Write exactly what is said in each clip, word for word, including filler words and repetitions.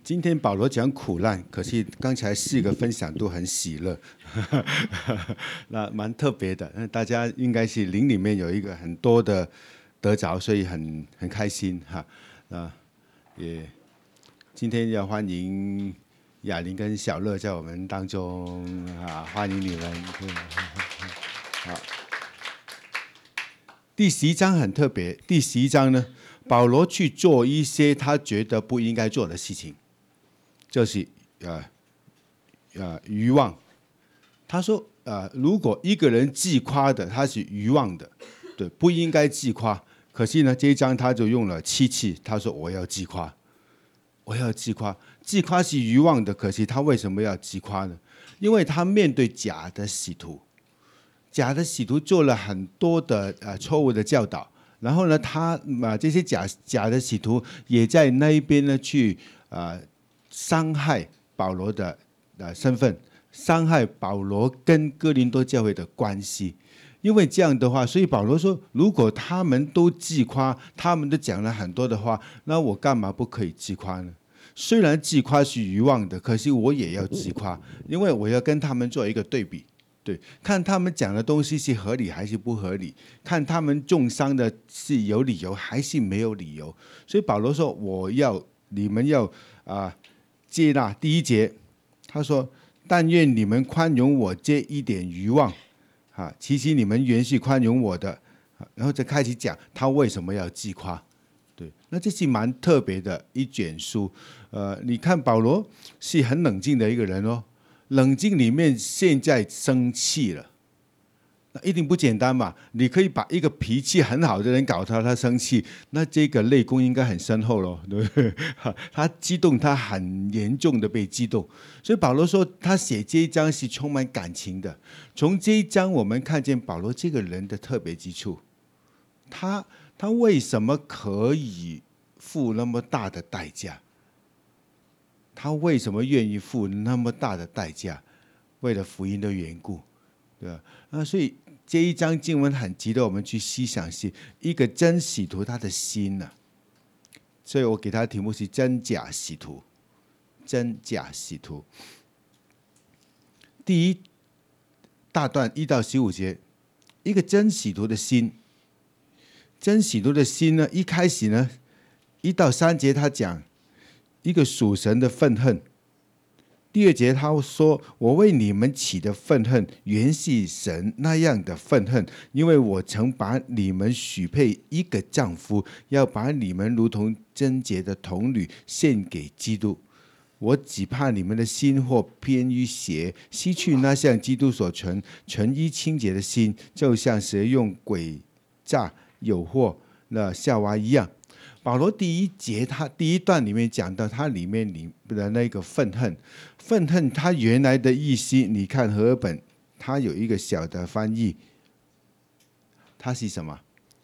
今天保罗讲苦难，可是刚才四个分享都很喜乐，那蛮特别的。大家应该是灵里面有一个很多的得着，所以很很开心哈。啊，也今天要欢迎雅玲跟小乐在我们当中啊，欢迎你们。好，第十一章很特别，第十一章呢，保罗去做一些他觉得不应该做的事情。就是呃呃愚妄，他说呃，如果一个人自夸的，他是愚妄的，对，不应该自夸。可是呢，这一章他就用了七次，他说我要自夸，我要自夸，自夸是愚妄的。可是他为什么要自夸呢？因为他面对假的使徒，假的使徒做了很多的呃错误的教导，然后呢，他啊这些假假的使徒也在那一边呢去啊。呃伤害保罗的呃身份，伤害保罗跟哥林多教会的关系。因为这样的话，所以保罗说，如果他们都自夸，他们都讲了很多的话，那我干嘛不可以自夸呢？虽然自夸是愚妄的，可是我也要自夸，因为我要跟他们做一个对比，对，看他们讲的东西是合理还是不合理，看他们重伤的是有理由还是没有理由。所以保罗说，我要你们要啊。呃接纳第一节，他说：“但愿你们宽容我这一点愚妄，啊，其实你们原是宽容我的。”然后再开始讲他为什么要自夸。对，那这是蛮特别的一卷书。呃，你看保罗是很冷静的一个人哦，冷静里面现在生气了。那一定不简单嘛！你可以把一个脾气很好的人搞到他生气，那这个内功应该很深厚咯，对不对？他激动，他很严重的被激动，所以保罗说他写这一章是充满感情的。从这一章我们看见保罗这个人的特别之处，他他为什么可以付那么大的代价？他为什么愿意付那么大的代价？为了福音的缘故，对吧？啊，所以。这一章经文很值得我们去思想，是一个真使徒他的心呢、啊，所以我给他的题目是真假使徒，真假使徒。第一大段一到十五节，一个真使徒的心，真使徒的心呢，一开始呢，一到三节他讲一个属神的愤恨。第二节他说：“我为你们起的愤恨，原是神那样的愤恨，因为我曾把你们许配一个丈夫，要把你们如同贞洁的童女献给基督。我只怕你们的心或偏于邪，失去那像基督所存纯一清洁的心，就像蛇用诡诈诱惑那夏娃一样。”保罗第一节，他第一段里面讲到他里面里的那个愤恨，愤恨他原来的意思，你看和合本，他有一个小的翻译，它是什么？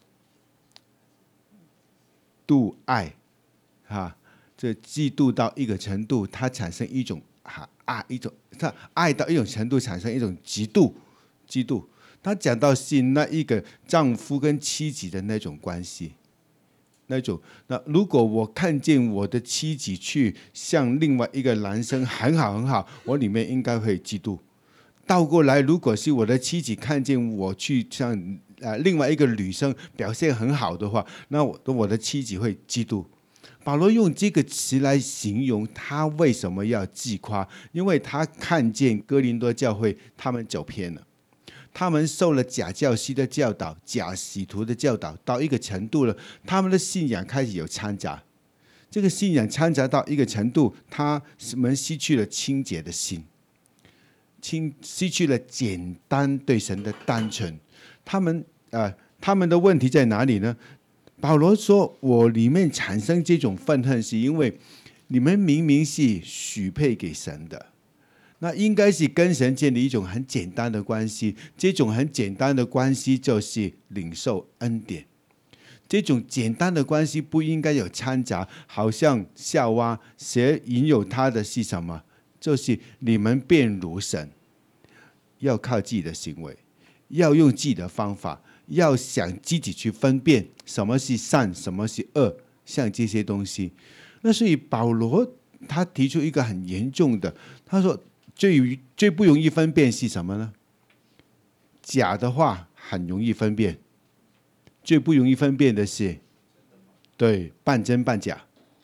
妒爱，哈，这嫉妒到一个程度，它产生一种爱，一种他爱到一种程度，产生一种嫉妒，嫉妒。他讲到是那一个丈夫跟妻子的那种关系。那种，那如果我看见我的妻子去向另外一个男生很好很好，我里面应该会嫉妒。倒过来，如果是我的妻子看见我去向呃另外一个女生表现很好的话，那我我的妻子会嫉妒。保罗用这个词来形容他为什么要自夸，因为他看见哥林多教会他们走偏了。他们受了假教师的教导，假使徒的教导，到一个程度了，他们的信仰开始有掺杂。这个信仰掺杂到一个程度，他们失去了清洁的心，清失去了简单对神的单纯。他们呃，他们的问题在哪里呢？保罗说：“我里面产生这种愤恨，是因为你们明明是许配给神的。”那应该是跟神建立一种很简单的关系，这种很简单的关系就是领受恩典。这种简单的关系不应该有掺杂，好像夏娃蛇引诱他的是什么？就是你们变如神，要靠自己的行为，要用自己的方法，要想自己去分辨什么是善，什么是恶，像这些东西。那所以保罗他提出一个很严重的，他说最最不容易分辨是什么呢？假的话很容易分辨，最不容易分辨的是，对，半真半假，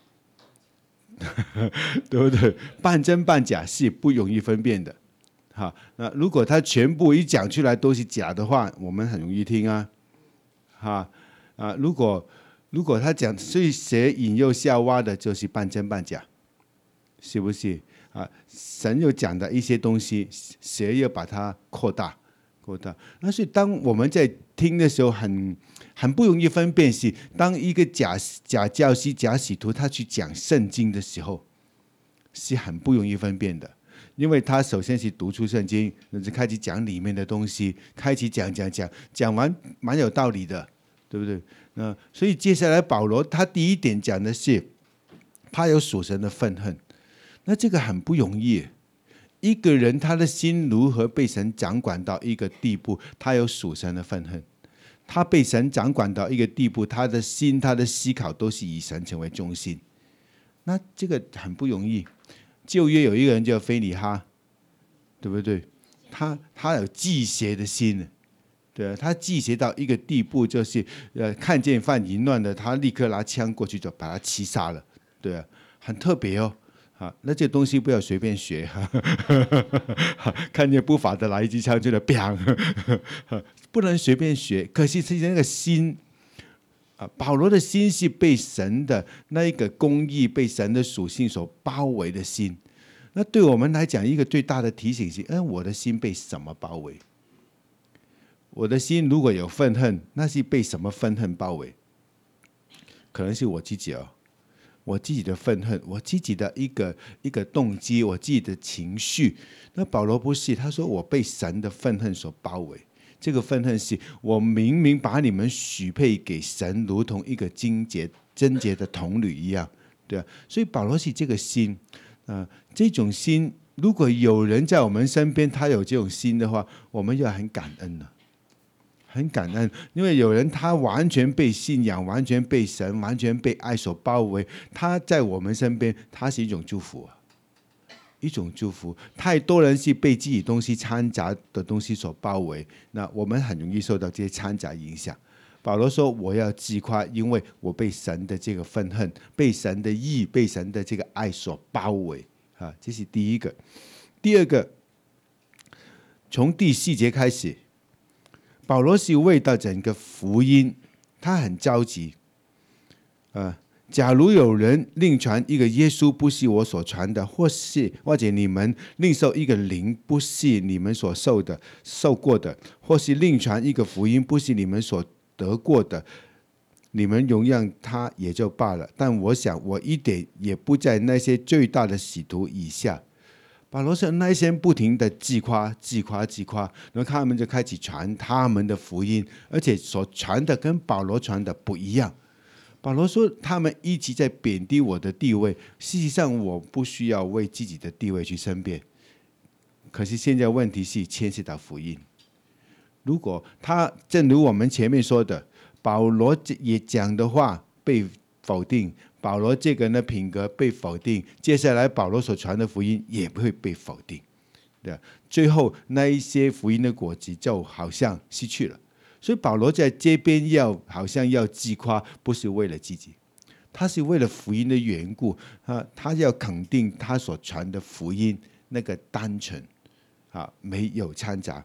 对不对？半真半假是不容易分辨的。好，那如果他全部一讲出来都是假的话，我们很容易听啊，哈啊，如果如果他讲，所以蛇引诱夏娃的就是半真半假，是不是啊？神又讲的一些东西，蛇又把它扩大扩大。那所以当我们在听的时候很，很不容易分辨是，当一个假假教师、假使徒他去讲圣经的时候，是很不容易分辨的。因为他首先是读出圣经，就开始讲里面的东西，开始讲讲讲，讲完蛮有道理的，对不对？那所以接下来保罗他第一点讲的是，他有属神的愤恨，那这个很不容易。一个人他的心如何被神掌管到一个地步，他有属神的愤恨，他被神掌管到一个地步，他的心、他的思考都是以神成为中心，那这个很不容易。旧约有一个人叫菲尼哈，对不对？他他有忌邪的心，对啊，他忌邪到一个地步，就是呃看见犯淫乱的，他立刻拿枪过去就把他击杀了，对啊，很特别哦。啊，那这东西不要随便学，看见不法的拿一支枪就来砰，不能随便学。可是是那个心。啊，保罗的心是被神的那一个公义、被神的属性所包围的心。那对我们来讲，一个最大的提醒是：嗯，我的心被什么包围？我的心如果有愤恨，那是被什么愤恨包围？可能是我自己哦，我自己的愤恨，我自己的一个一个动机，我自己的情绪。那保罗不是，他说我被神的愤恨所包围。这个愤恨是我明明把你们许配给神，如同一个贞洁贞洁的童女一样，对啊。所以保罗是这个心啊、呃，这种心，如果有人在我们身边，他有这种心的话，我们要很感恩了，很感恩，因为有人他完全被信仰，完全被神，完全被爱所包围，他在我们身边，他是一种祝福啊。一种祝福，太多人是被自己东西掺杂的东西所包围，那我们很容易受到这些掺杂影响。保罗说：“我要自夸，因为我被神的这个愤恨、被神的义、被神的这个爱所包围。”啊，这是第一个。第二个，从第四节开始，保罗是为到整个福音，他很着急，啊。假如有人另传一个耶稣不是我所传的，或是或者你们另受一个灵不是你们所受的、受过的，或是另传一个福音不是你们所得过的，你们容让他也就罢了。但我想我一点也不在那些最大的使徒以下。保罗说那些不停的自夸、自夸、自夸，然后他们就开始传他们的福音，而且所传的跟保罗传的不一样。保罗说：“他们一直在贬低我的地位。事实上，我不需要为自己的地位去申辩。可是现在问题是牵涉到福音。如果他正如我们前面说的，保罗也讲的话被否定，保罗这个人的品格被否定，接下来保罗所传的福音也会被否定。对，最后那一些福音的果子就好像失去了。”所以保罗在这边要好像要自夸，不是为了自己，他是为了福音的缘故啊，他要肯定他所传的福音那个单纯啊，没有掺杂。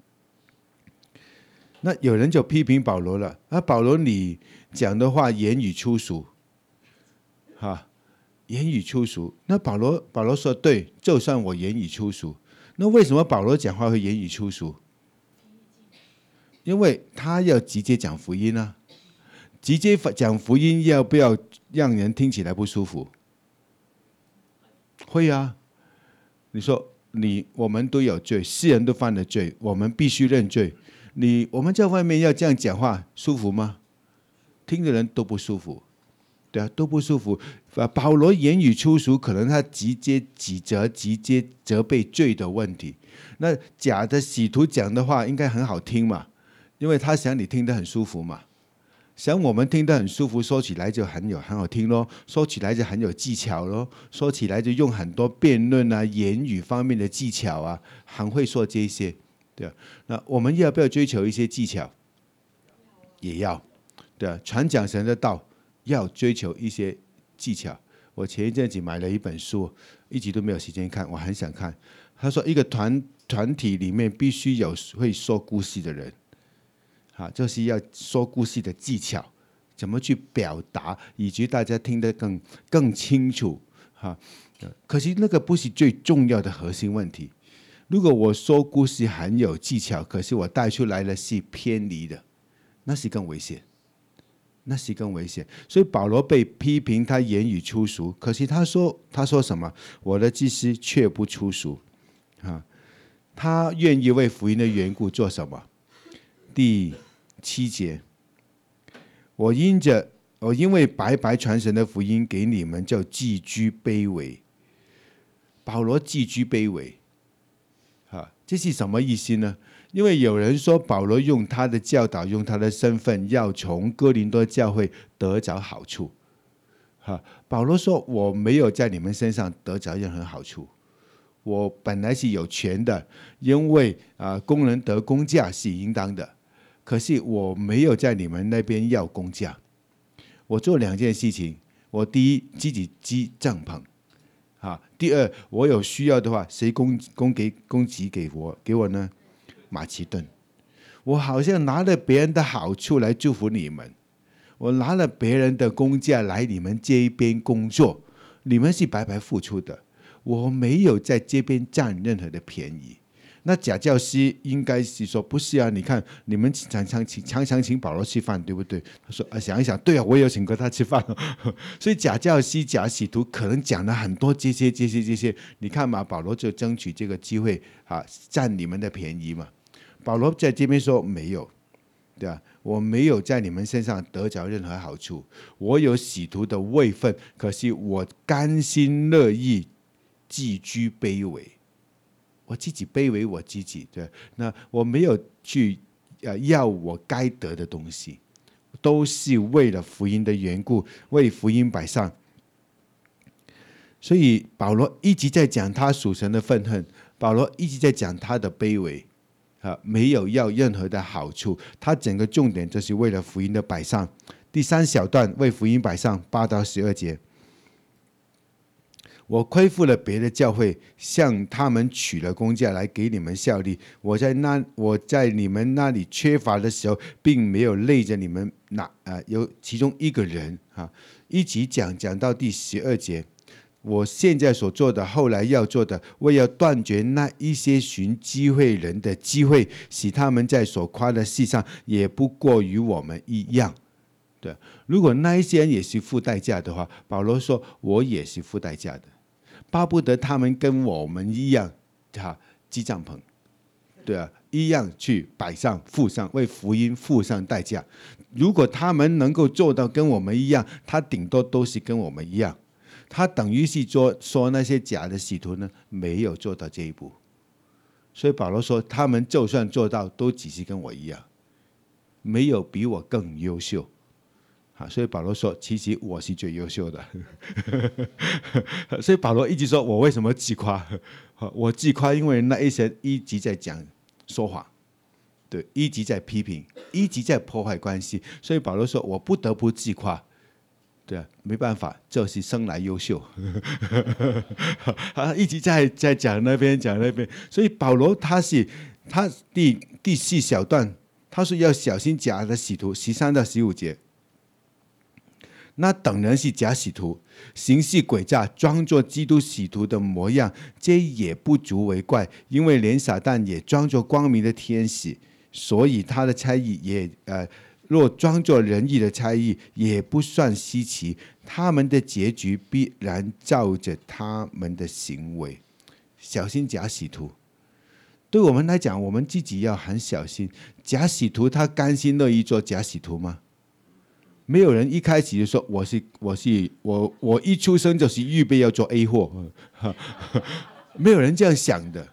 那有人就批评保罗了啊，保罗你讲的话言语粗俗，哈、啊，言语粗俗。那保罗保罗说对，就算我言语粗俗，那为什么保罗讲话会言语粗俗？因为他要直接讲福音啊，直接讲福音要不要让人听起来不舒服？会啊，你说你我们都有罪，世人都犯了罪，我们必须认罪。你我们在外面要这样讲话，舒服吗？听的人都不舒服，对啊，都不舒服。保罗言语粗俗，可能他直接指责、直接责备罪的问题。那假的使徒讲的话，应该很好听嘛？因为他想你听得很舒服嘛， 想我们听得很舒服，说起来就很有很好听咯，说起来就很有技巧咯，说起来就用很多辩论啊、言语方面的技巧啊，很会说这些，对啊。那我们要不要追求一些技巧？也要，对啊。传讲神的道要追求一些技巧。我前一阵子买了一本书，一直都没有时间看，我很想看。他说，一个团团体里面必须有会说故事的人。啊，就是要说故事的技巧，怎么去表达，以及大家听得更更清楚。哈，可是那个不是最重要的核心问题。如果我说故事很有技巧，可是我带出来的是偏离的，那是更危险，那是更危险。所以保罗被批评他言语粗俗，可是他说他说什么？我的祭司却不粗俗。啊，他愿意为福音的缘故做什么？第七节，我因着我因为白白传神的福音给你们，就寄居卑微。保罗寄居卑微，啊，这是什么意思呢？因为有人说保罗用他的教导，用他的身份，要从哥林多教会得着好处。啊，保罗说我没有在你们身上得着任何好处，我本来是有权的，因为啊工人得工价是应当的。可是我没有在你们那边要工价，我做两件事情。我第一，自己积帐篷，啊，第二，我有需要的话，谁供供给供给给我给我呢？马其顿，我好像拿了别人的好处来祝福你们，我拿了别人的工价来你们这边工作，你们是白白付出的，我没有在这边占任何的便宜。那假教师应该是说，不是啊，你看你们常常请常常请保罗吃饭，对不对？他说啊，想一想，对啊，我也有请过他吃饭。所以假教师、假使徒可能讲了很多这些、这些、这些。你看嘛，保罗就争取这个机会啊，占你们的便宜嘛。保罗在这边说没有，对吧？我没有在你们身上得着任何好处，我有使徒的位分，可是我甘心乐意寄居卑微。我自己卑微我自己，对，那我没有去呃要我该得的东西，都是为了福音的缘故，为福音摆上。所以保罗一直在讲他属神的愤恨，保罗一直在讲他的卑微，啊，没有要任何的好处，他整个重点就是为了福音的摆上。第三小段为福音摆上，八到十二节。我亏负了别的教会，向他们取了工价来给你们效力。我在那我在你们那里缺乏的时候，并没有累着你们哪呃有其中一个人啊，一起讲讲到第十二节。我现在所做的，后来要做的，我要断绝那一些寻机会人的机会，使他们在所夸的事上也不过与我们一样。对，如果那一些人也是付代价的话，保罗说我也是付代价的。巴不得他们跟我们一样，哈，积帐篷，对啊，一样去摆上、付上，为福音付上代价。如果他们能够做到跟我们一样，他顶多都是跟我们一样，他等于是说说那些假的使徒呢，没有做到这一步。所以保罗说，他们就算做到，都只是跟我一样，没有比我更优秀。啊，所以保罗说，其实我是最优秀的。所以保罗一直说，我为什么自夸？我自夸，因为那一些一直在讲说谎，对，一直在批评，一直在破坏关系。所以保罗说，我不得不自夸，对啊，没办法，就是生来优秀。啊，一直在在讲那边讲那边。所以保罗他是他第第四小段，他说要小心假的使徒，十三到十五节。那等人是假使徒，行事诡诈，装作基督使徒的模样，这也不足为怪，因为连撒旦也装作光明的天使，所以他的差役也呃，若装作仁义的差役，也不算稀奇。他们的结局必然照着他们的行为。小心假使徒，对我们来讲，我们自己要很小心。假使徒他甘心乐意做假使徒吗？没有人一开始就说我是我是我我一出生就是预备要做 A 货，没有人这样想的。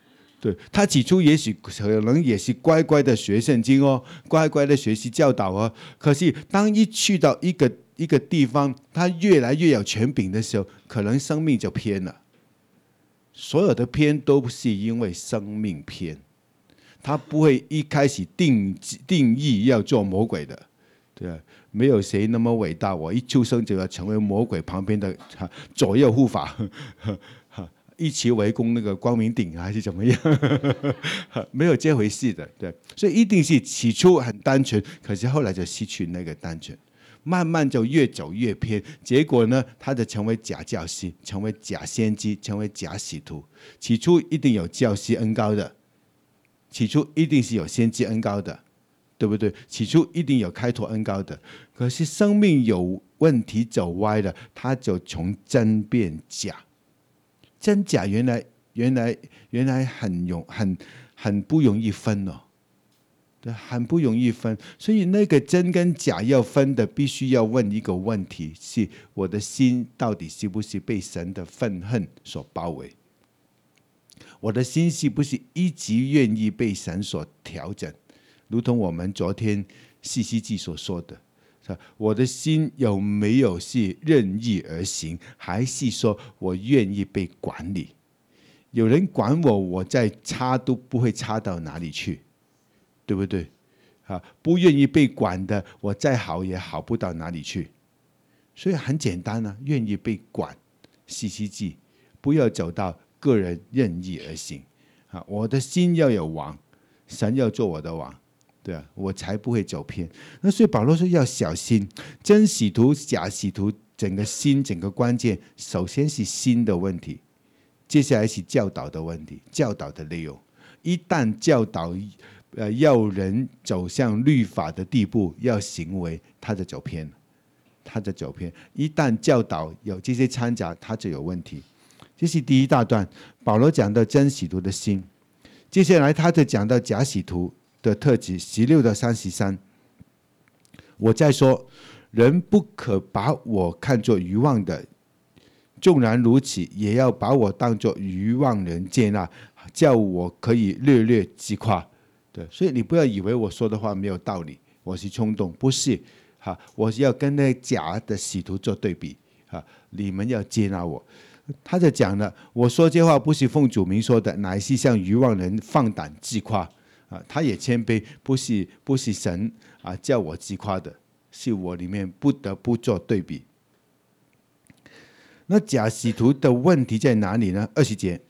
对，他起初也许可能也是乖乖的学圣经哦，乖乖的学习教导哦。可是当一去到一个一个地方，他越来越有权柄的时候，可能生命就偏了。所有的偏都是因为生命偏，他不会一开始定定义要做魔鬼的，对啊，没有谁那么伟大，我一出生就要成为魔鬼旁边的左右护法。一起围攻那个光明顶还是怎么样？没有这回事的，对，所以一定是起初很单纯，可是后来就失去那个单纯，慢慢就越走越偏，结果呢，他就成为假教师，成为假先知，成为假使徒。起初一定有教师恩膏的，起初一定是有先知恩膏的，对不对？起初一定有开拓恩膏的，可是生命有问题走歪了，他就从真变假。真假原来原来原来很容很很不容易分哦，对，很不容易分。所以那个真跟假要分的，必须要问一个问题：是我的心到底是不是被神的愤恨所包围？我的心是不是一直愿意被神所调整？如同我们昨天士师记所说的。我的心有没有是任意而行，还是说我愿意被管理？有人管我，我再差都不会差到哪里去，对不对？不愿意被管的，我再好也好不到哪里去。所以很简单啊，愿意被管，士师记，不要走到个人任意而行。我的心要有王，神要做我的王。对啊，我才不会走偏。那所以保罗说要小心，真使徒、假使徒，整个心、整个关键，首先是心的问题，接下来是教导的问题，教导的内容。一旦教导呃要人走向律法的地步，要行为，他就走偏了，他就走偏。一旦教导有这些掺杂，他就有问题。这是第一大段，保罗讲到真使徒的心。接下来他就讲到假使徒的特质，十六到三十三。我再说，人不可把我看作愚妄的，纵然如此，也要把我当作愚妄人接纳，叫我可以略略自夸。对，所以你不要以为我说的话没有道理，我是冲动，不是。哈，我是要跟那假的使徒做对比。哈，你们要接纳我。他就讲了，我说这话不是奉主名说的，乃是向愚妄人放胆自夸。啊，他也谦卑，不是不是神啊叫我自夸的，是我里面不得不做对比。那假使徒的问题在哪里呢？二十节，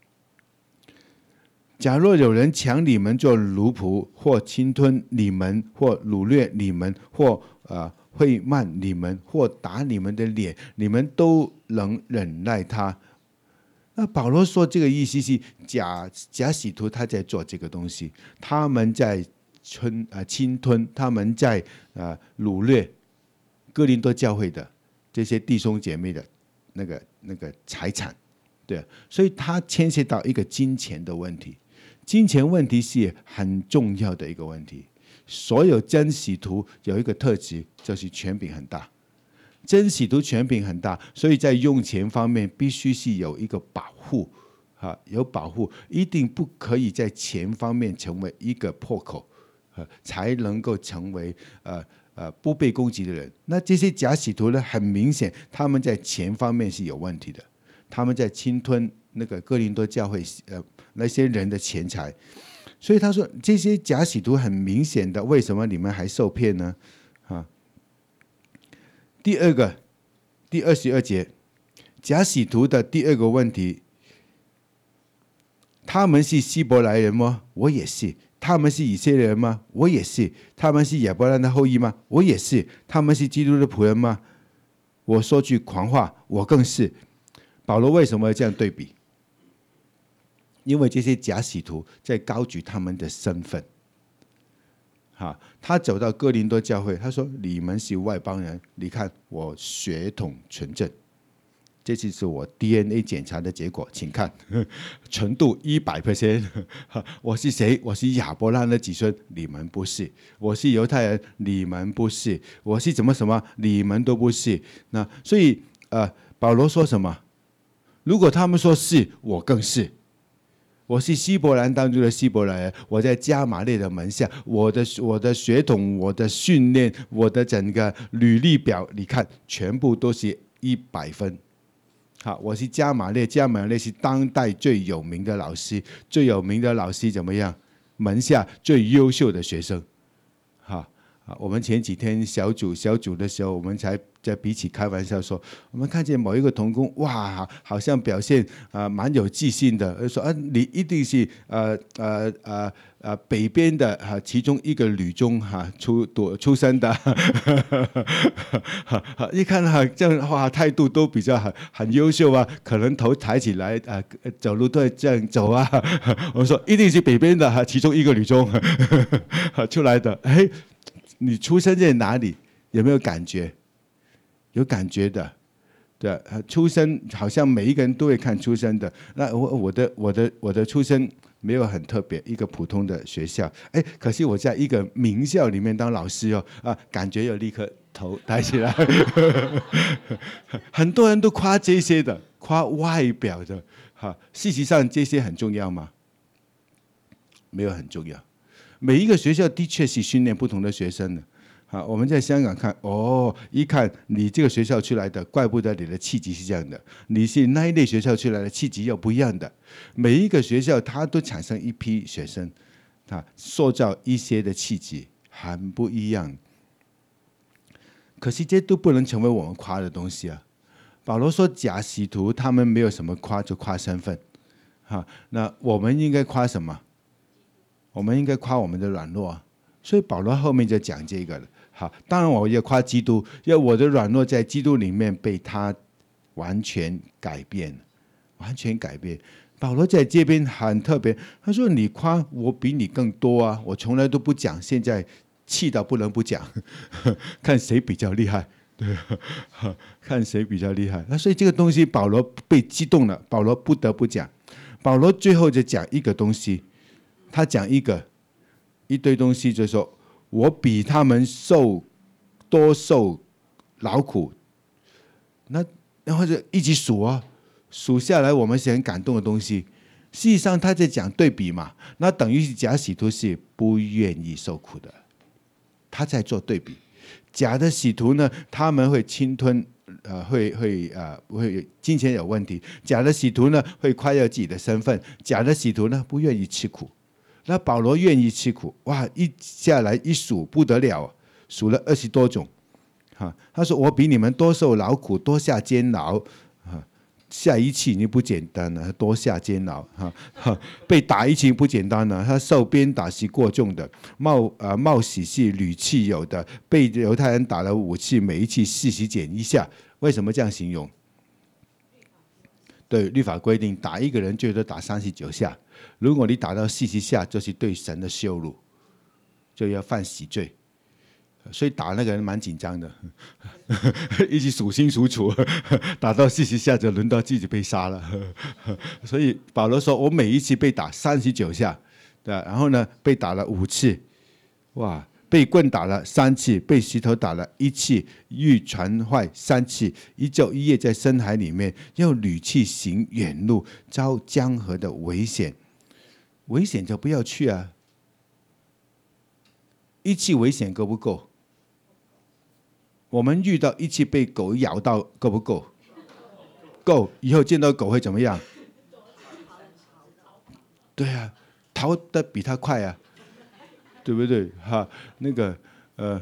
假若有人抢你们做奴仆，或侵吞你们，或掳掠你们，或呃会慢你们，或打你们的脸，你们都能忍耐他。那保罗说这个意思是假假使徒他在做这个东西，他们在侵呃侵吞，他们在呃掳掠哥林多教会的这些弟兄姐妹的那个那个财产，对，所以他牵涉到一个金钱的问题，金钱问题是很重要的一个问题。所有真使徒有一个特质，就是权柄很大。真使徒权柄很大，所以在用钱方面必须是有一个保护，啊，有保护，一定不可以在钱方面成为一个破口，啊，才能够成为呃呃不被攻击的人。那这些假使徒呢，很明显他们在钱方面是有问题的，他们在侵吞那个哥林多教会呃那些人的钱财，所以他说这些假使徒很明显的，为什么你们还受骗呢？啊。第二个，第二十二节，假使徒的第二个问题，他们是希伯来人吗？我也是。他们是以色列人吗？我也是。他们是亚伯兰的后裔吗？我也是。他们是基督的仆人吗？我说句狂话，我更是。保罗为什么要这样对比？因为这些假使徒在高举他们的身份。哈，他走到哥林多教会，他说：“你们是外邦人，你看我血统纯正，这就是我 D N A 检查的结果，请看，纯度一百 percent。我是谁？我是亚伯拉罕的子孙，你们不是；我是犹太人，你们不是；我是怎么什么，你们都不是。那所以，呃，保罗说什么？如果他们说是，我更是。 我是希伯兰当中的希伯来人，我在加马列的门下，我的我的血统、我的训练、我的整个履历表，你看全部都是一百分。好，我是加马列，加马列是当代最有名的老师，最有名的老师怎么样？门下最优秀的学生。好，我们前几天小组小组的时候，我们才在彼此开玩笑说，我们看见某一个同工，哇，好像表现啊蛮、呃、有自信的，说啊你一定是呃呃呃呃北边的哈、啊、其中一个女中哈、啊、出读出生的，一看哈这样哇态度都比较很很优秀啊，可能头抬起来啊、呃、走路都会这样走啊，我说一定是北边的哈、啊、其中一个女中出来的，哎，你出生在哪里？有没有感觉？有感觉的，对，出生好像每一个人都会看出生的。那我我的我的我的出生没有很特别，一个普通的学校，哎，可是我在一个名校里面当老师哦，啊，感觉又立刻头抬起来。很多人都夸这些的，夸外表的，哈，事实上这些很重要吗？没有很重要。每一个学校的确是训练不同的学生的。好，我们在香港看，哦，一看你这个学校出来的，怪不得你的气质是这样的。你是那一类学校出来的，气质又不一样的。每一个学校它都产生一批学生，啊，塑造一些的气质，很不一样。可是这都不能成为我们夸的东西啊。保罗说假使徒他们没有什么夸，就夸身份。哈，那我们应该夸什么？我们应该夸我们的软弱啊。所以保罗后面就讲这个了。好，当然我也夸基督，因为我的软弱在基督里面被他完全改变，完全改变。保罗在这边很特别，他说：“你夸我比你更多啊，我从来都不讲，现在气到不能不讲，看谁比较厉害，对，看谁比较厉害。”那所以这个东西，保罗被激动了，保罗不得不讲。保罗最后就讲一个东西，他讲一个一堆东西，就说。我比他们受多受劳苦，那然后就一起数啊，数下来我们是很感动的东西。事实上他在讲对比嘛，那等于是假使徒是不愿意受苦的，他在做对比。假的使徒呢，他们会侵吞，呃，会会呃会金钱有问题。假的使徒呢，会夸耀自己的身份。假的使徒呢，不愿意吃苦。那保罗愿意吃苦，哇！一下来一数不得了，数了二十多种，哈。他说：“我比你们多受劳苦，多下监牢，哈。下一期你不简单了，多下监牢，哈哈。被打一期不简单了，他受鞭打是过重的，冒呃冒喜是屡次有的，被犹太人打了五次，每一次四十减一下。为什么这样形容？对，律法规定打一个人最多打三十九下。”如果你打到四十下，就是对神的羞辱，就要犯死罪，所以打那个人蛮紧张的，一直数清楚楚，打到四十下就轮到自己被杀了。所以保罗说：“我每一次被打三十九下，对吧？然后呢，被打了五次，哇！被棍打了三次，被石头打了一次，欲传坏三次，一昼一夜在深海里面，又屡次行远路，遭江河的危险。危险就不要去啊！一次危险够不够？我们遇到一次被狗咬到够不够？够。以后见到狗会怎么样？对啊，逃得比它快啊！”对不对？哈，那个呃，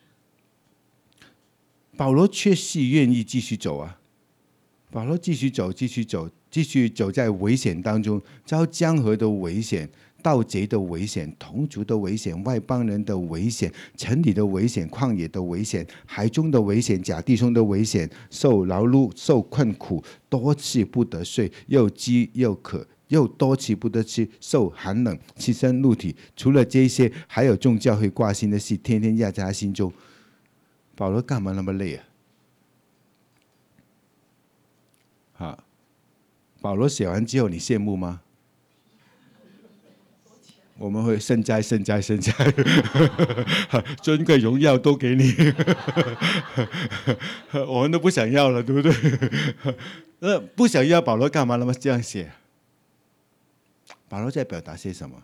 保罗确实愿意继续走啊。保罗继续走，继续走，继续走在危险当中，遭江河的危险、盗贼的危险、同族的危险、外邦人的危险、城里的危险、旷野的危险、海中的危险、假弟兄的危险，受劳碌、受困苦，多次不得睡，又饥又渴。又多次不得吃，受寒冷，赤身露体。除了这些，还有众教会挂心的事，天天压在他心中。保罗干嘛那么累啊？好，保罗写完之后，你羡慕吗？我们会圣哉圣哉圣哉，尊贵荣耀都给你，我们都不想要了，对不对？那不想要，保罗干嘛那么这样写？ 保罗在表达些什么？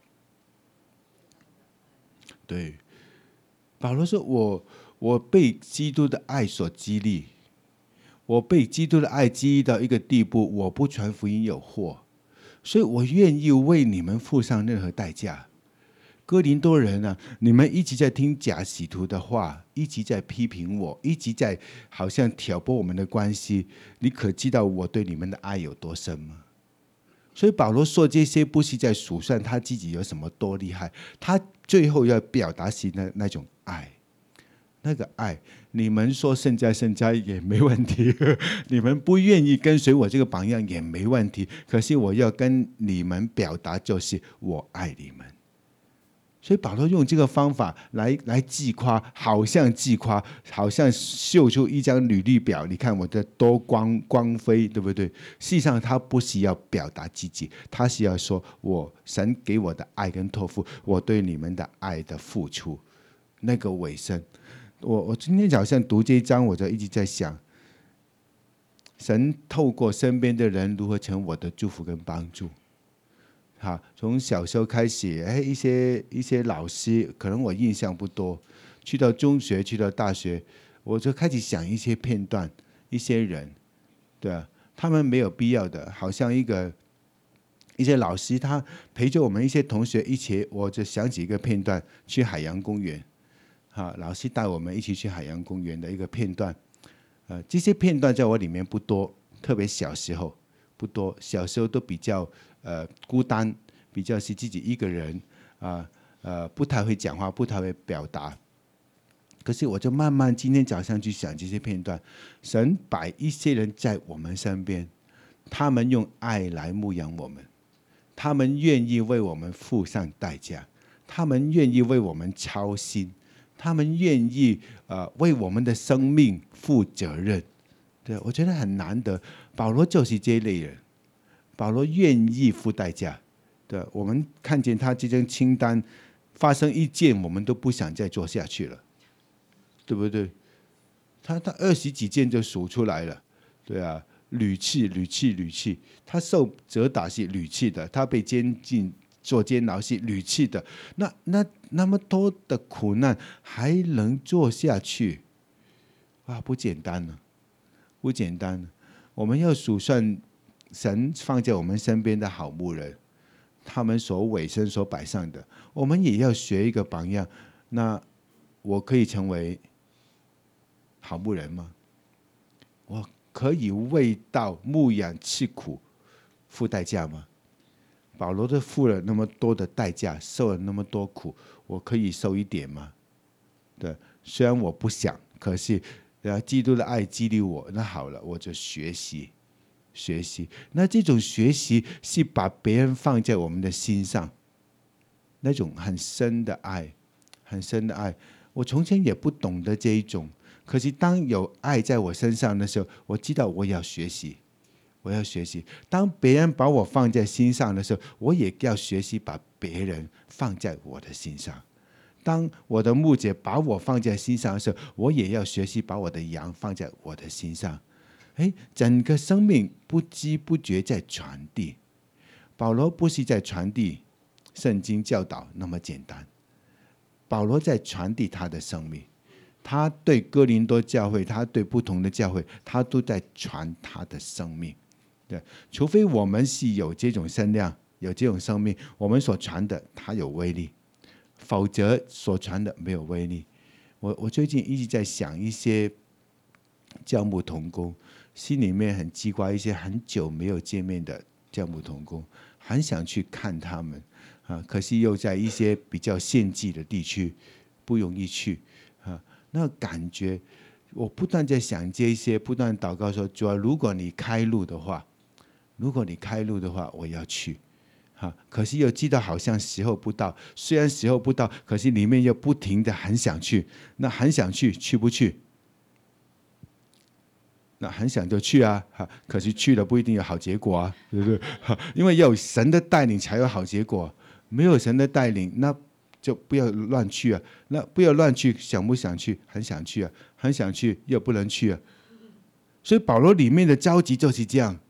对，保罗说我我被基督的爱所激励，我被基督的爱激励到一个地步，我不传福音有祸，所以我愿意为你们付上任何代价。哥林多人啊，你们一直在听假使徒的话，一直在批评我，一直在好像挑拨我们的关系，你可知道我对你们的爱有多深吗？所以保罗说这些不是在数算他自己有什么多厉害，他最后要表达是那那种爱，那个爱，你们说圣哉圣哉也没问题，你们不愿意跟随我这个榜样也没问题，可是我要跟你们表达就是我爱你们。所以保罗用这个方法来来自夸，好像自夸，好像秀出一张履历表，你看我的多光光辉，对不对？实际上他不是要表达自己，他是要说我神给我的爱跟托付，我对你们的爱的付出，那个尾声。我我今天早上读这一章，我就一直在想，神透过身边的人如何成我的祝福跟帮助。哈，从小时候开始，哎，一些一些老师，可能我印象不多，去到中学，去到大学，我就开始想一些片段，一些人，对啊，他们没有必要的，好像一个一些老师，他陪着我们一些同学一起，我就想起一个片段，去海洋公园，哈，老师带我们一起去海洋公园的一个片段，呃，这些片段在我里面不多，特别小时候不多，小时候都比较。呃，孤单，比较是自己一个人啊，呃，不太会讲话，不太会表达。可是我就慢慢今天早上去想这些片段，神摆一些人在我们身边，他们用爱来牧养我们，他们愿意为我们付上代价，他们愿意为我们操心，他们愿意呃为我们的生命负责任。对，我觉得很难得，保罗就是这一类人。保罗愿意付代价，对，我们看见他这张清单，发生一件我们都不想再做下去了，对不对？他他二十几件就数出来了，对啊，屡次屡次屡次，他受责打是屡次的，他被监禁做监牢是屡次的，那那那么多的苦难还能做下去，啊，不简单了，不简单了，我们要数算。神放在我们身边的好牧人，他们所委身所摆上的，我们也要学一个榜样。那我可以成为好牧人吗？我可以为到牧养吃苦付代价吗？保罗都付了那么多的代价，受了那么多苦，我可以受一点吗？对，虽然我不想，可是基督的爱激励我，那好了，我就学习。学习，那这种学习是把别人放在我们的心上，那种很深的爱，很深的爱。我从前也不懂得这一种，可是当有爱在我身上的时候，我知道我要学习，我要学习。当别人把我放在心上的时候，我也要学习把别人放在我的心上。当我的牧者把我放在心上的时候，我也要学习把我的羊放在我的心上。哎，整个生命不知不觉在传递。保罗不是在传递圣经教导那么简单，保罗在传递他的生命。他对哥林多教会，他对不同的教会，他都在传他的生命。对，除非我们是有这种声量，有这种生命，我们所传的它有威力，否则所传的没有威力。我我最近一直在想一些教牧同工。心里面很记挂一些很久没有见面的教牧同工，很想去看他们啊，可是又在一些比较县际的地区，不容易去啊。那感觉，我不断在想这些，不断祷告说：主啊，如果你开路的话，如果你开路的话，我要去啊。可是又知道好像时候不到，虽然时候不到，可是里面又不停的很想去，那很想去，去不去？那很想就去啊，可是去了不一定有好结果啊，对不对？因为要有神的带领才有好结果，没有神的带领，那就不要乱去啊。那不要乱去，想不想去？很想去啊，很想去又不能去啊。所以保罗里面的着急就是这样，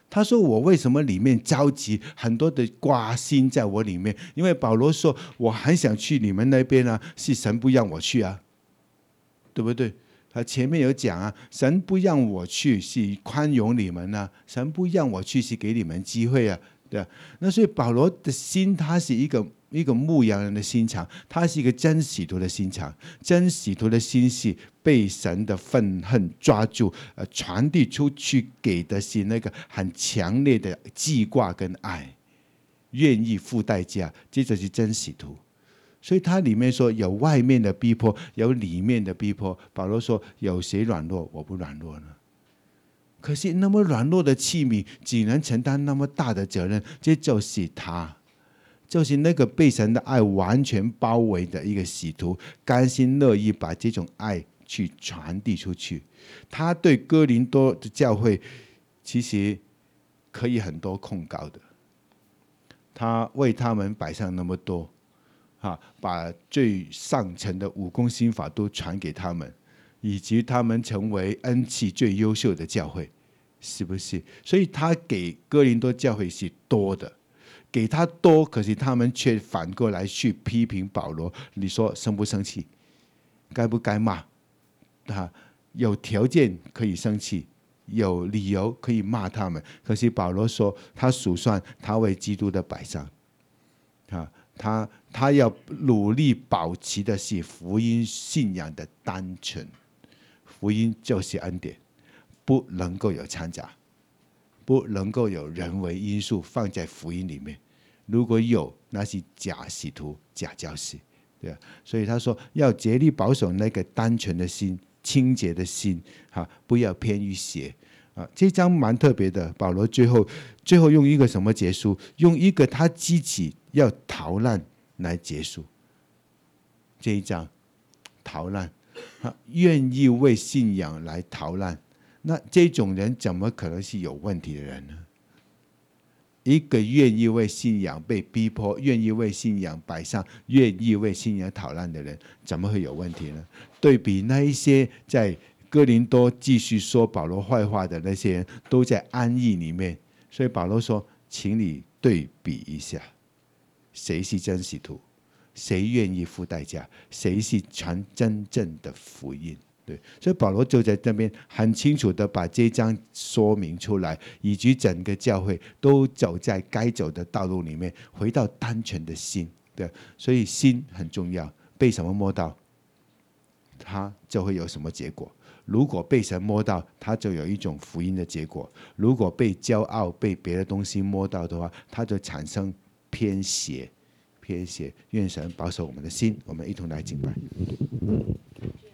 他说我为什么里面着急，很多的挂心在我里面？因为保罗说我很想去你们那边啊，是神不让我去啊，对不对？他前面有讲啊，神不让我去是宽容你们啊，神不让我去是给你们机会啊，对啊。那所以保罗的心，他是一个一个牧羊人的心肠，他是一个真使徒的心肠，真使徒的心是被神的愤恨抓住，呃，传递出去给的是那个很强烈的记挂跟爱，愿意付代价，这就是真使徒。所以他里面说有外面的逼迫，有里面的逼迫。保罗说有谁软弱，我不软弱呢？可是那么软弱的器皿，只能承担那么大的责任，这就是他，就是那个被神的爱完全包围的一个使徒，甘心乐意把这种爱去传递出去。他对哥林多的教会其实可以很多控告的，他为他们摆上那么多，把最上层的武功心法都传给他们，以及他们成为恩赐最优秀的教会，是不是？所以他给哥林多教会是多的，给他多，可是他们却反过来去批评保罗。你说生不生气？该不该骂？啊，有条件可以生气，有理由可以骂他们。可是保罗说，他数算他为基督的摆上，啊。他, 他要努力保持的是福音信仰的单纯，福音就是恩典，不能够有掺杂，不能够有人为因素放在福音里面。如果有，那是假使徒、假教师，对啊。所以他说要竭力保守那个单纯的心、清洁的心，不要偏于邪。啊，这章蛮特别的，保罗最后最后用一个什么结束？用一个他积极要逃难来结束这一章。逃难，他愿意为信仰来逃难，那这种人怎么可能是有问题的人呢？一个愿意为信仰被逼迫，愿意为信仰摆上，愿意为信仰逃难的人，怎么会有问题呢？对比那一些在哥林多继续说保罗坏话的那些人，都在安逸里面。所以保罗说，请你对比一下，谁是真使徒，谁愿意付代价，谁是传真正的福音。对，所以保罗就在这边很清楚的把这一章说明出来，以及整个教会都走在该走的道路里面，回到单纯的心。对，所以心很重要，被什么摸到，它就会有什么结果。如果被神摸到，他就有一种福音的结果；如果被骄傲、被别的东西摸到的话，他就产生偏邪。偏邪。愿神保守我们的心，我们一同来敬拜。